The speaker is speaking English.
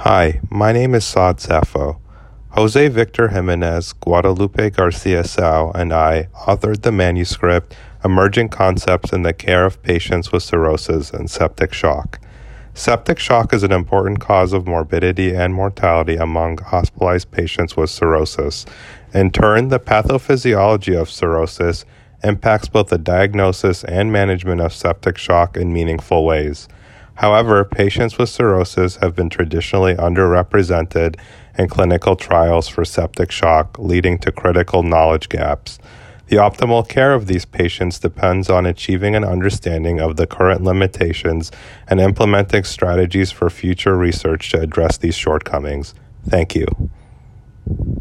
Hi, my name is Saad Safo. Jose Victor Jimenez, Guadalupe Garcia Sao, and I authored the manuscript Emerging Concepts in the Care of Patients with Cirrhosis and Septic Shock. Septic shock is an important cause of morbidity and mortality among hospitalized patients with cirrhosis. In turn, the pathophysiology of cirrhosis impacts both the diagnosis and management of septic shock in meaningful ways. However, patients with cirrhosis have been traditionally underrepresented in clinical trials for septic shock, leading to critical knowledge gaps. The optimal care of these patients depends on achieving an understanding of the current limitations and implementing strategies for future research to address these shortcomings. Thank you.